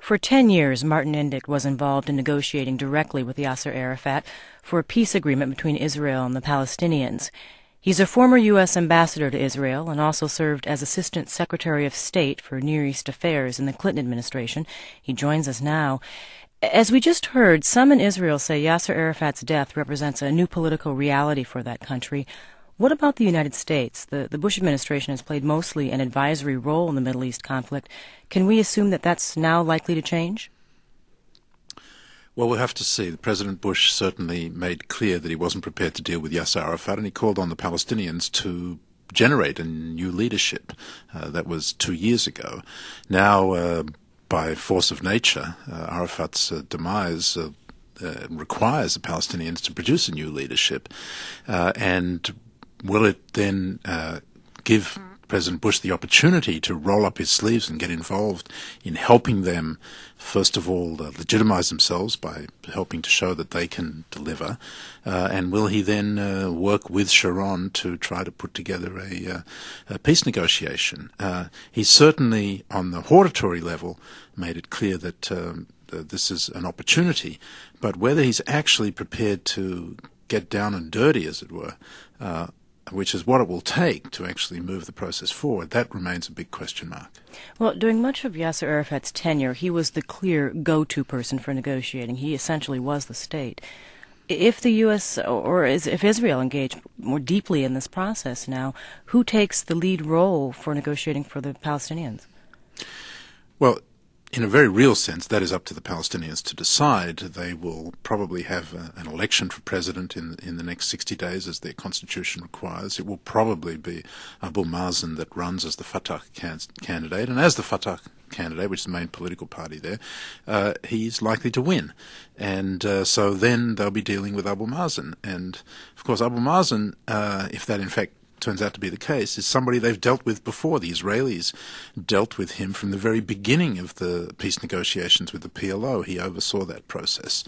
For 10 years, Martin Indyk was involved in negotiating directly with Yasser Arafat for a peace agreement between Israel and the Palestinians. He's a former U.S. ambassador to Israel and also served as Assistant Secretary of State for Near East Affairs in the Clinton administration. He joins us now. As we just heard, some in Israel say Yasser Arafat's death represents a new political reality for that country. What about the United States? The Bush administration has played mostly an advisory role in the Middle East conflict. Can we assume that that's now likely to change? Well, we'll have to see. President Bush certainly made clear that he wasn't prepared to deal with Yasser Arafat, and he called on the Palestinians to generate a new leadership. That was 2 years ago. Now, by force of nature, Arafat's demise requires the Palestinians to produce a new leadership. And will it then give President Bush the opportunity to roll up his sleeves and get involved in helping them, first of all, legitimize themselves by helping to show that they can deliver? And will he then work with Sharon to try to put together a peace negotiation? He's certainly, on the hortatory level, made it clear that this is an opportunity, but whether he's actually prepared to get down and dirty, as it were, which is what it will take to actually move the process forward, that remains a big question mark. Well, during much of Yasser Arafat's tenure, he was the clear go-to person for negotiating. He essentially was the state. If the U.S. if Israel engaged more deeply in this process now, who takes the lead role for negotiating for the Palestinians? Well, in a very real sense, that is up to the Palestinians to decide. They will probably have an election for president in the next 60 days, as their constitution requires. It will probably be Abu Mazen that runs as the Fatah candidate, and as the Fatah candidate, which is the main political party there, he's likely to win. And so then they'll be dealing with Abu Mazen. And, of course, Abu Mazen, if that in fact turns out to be the case, is somebody they've dealt with before. The Israelis dealt with him from the very beginning of the peace negotiations with the PLO. He oversaw that process.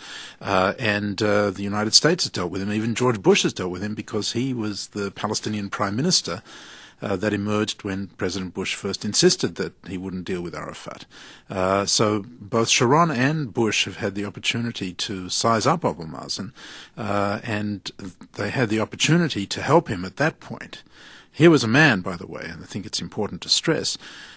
And the United States has dealt with him. Even George Bush has dealt with him because he was the Palestinian prime minister that emerged when President Bush first insisted that he wouldn't deal with Arafat. So both Sharon and Bush have had the opportunity to size up Abu Mazen, and they had the opportunity to help him at that point. Here was a man, by the way, and I think it's important to stress,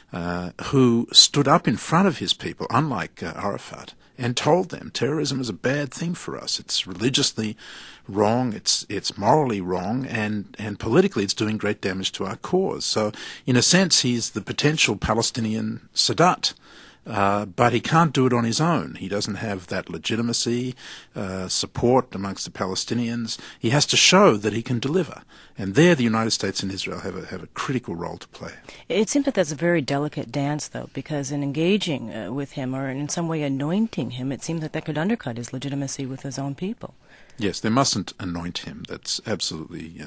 who stood up in front of his people, unlike Arafat, and told them terrorism is a bad thing for us. It's religiously wrong, it's morally wrong, and politically it's doing great damage to our cause. So in a sense, he's the potential Palestinian Sadat. But he can't do it on his own. He doesn't have that legitimacy, support amongst the Palestinians. He has to show that he can deliver. And there the United States and Israel have a critical role to play. It seems that that's a very delicate dance, though, because in engaging with him or in some way anointing him, it seems that could undercut his legitimacy with his own people. Yes, they mustn't anoint him. That's absolutely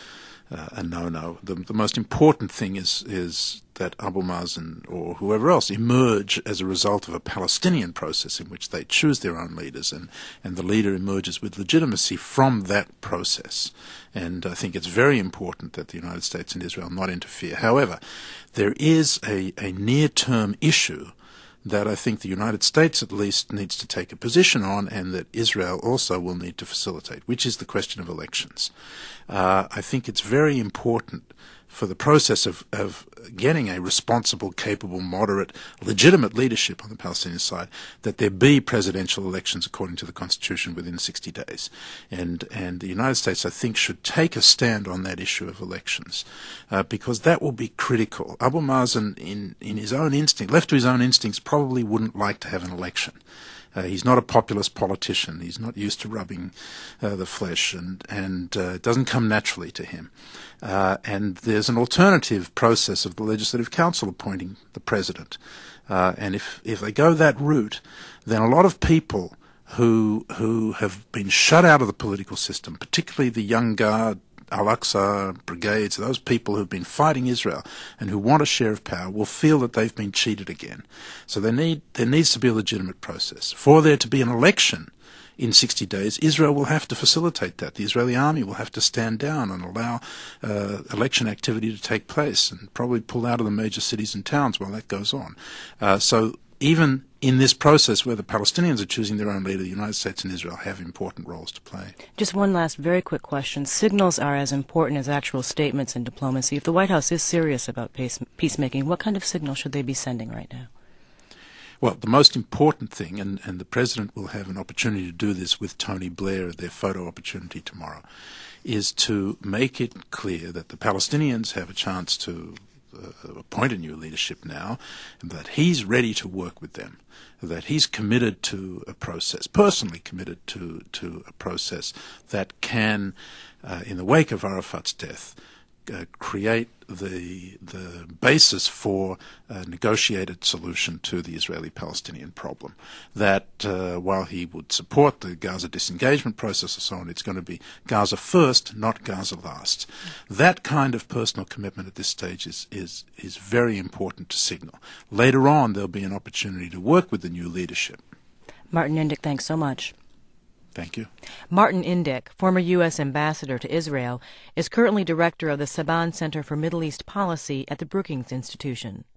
a no-no. The most important thing is that Abu Mazen or whoever else emerge as a result of a Palestinian process in which they choose their own leaders, and the leader emerges with legitimacy from that process. And I think it's very important that the United States and Israel not interfere. However, there is a near-term issue that I think the United States at least needs to take a position on, and that Israel also will need to facilitate, which is the question of elections. I think it's very important for the process of getting a responsible, capable, moderate, legitimate leadership on the Palestinian side, that there be presidential elections according to the Constitution within 60 days. And the United States, I think, should take a stand on that issue of elections, because that will be critical. Abu Mazen, in his own instinct, left to his own instincts, probably wouldn't like to have an election. He's not a populist politician. He's not used to rubbing the flesh, and it doesn't come naturally to him. And there's an alternative process of the Legislative Council appointing the president. And if they go that route, then a lot of people who have been shut out of the political system, particularly the young guard, Al-Aqsa brigades, those people who've been fighting Israel and who want a share of power, will feel that they've been cheated again. So there needs to be a legitimate process. For there to be an election in 60 days, Israel will have to facilitate that. The Israeli army will have to stand down and allow election activity to take place, and probably pull out of the major cities and towns while that goes on. So even in this process where the Palestinians are choosing their own leader, the United States and Israel have important roles to play. Just one last very quick question. Signals are as important as actual statements in diplomacy. If the White House is serious about peacemaking, what kind of signal should they be sending right now? Well, the most important thing, and the President will have an opportunity to do this with Tony Blair at their photo opportunity tomorrow, is to make it clear that the Palestinians have a chance to appoint a new leadership now, and that he's ready to work with them, that he's committed to a process, personally committed to a process that can, in the wake of Arafat's death, create the basis for a negotiated solution to the Israeli-Palestinian problem. That while he would support the Gaza disengagement process and so on, it's going to be Gaza first, not Gaza last. That kind of personal commitment at this stage is very important to signal. Later on, there'll be an opportunity to work with the new leadership. Martin Indyk, thanks so much. Thank you. Martin Indyk, former U.S. ambassador to Israel, is currently director of the Saban Center for Middle East Policy at the Brookings Institution.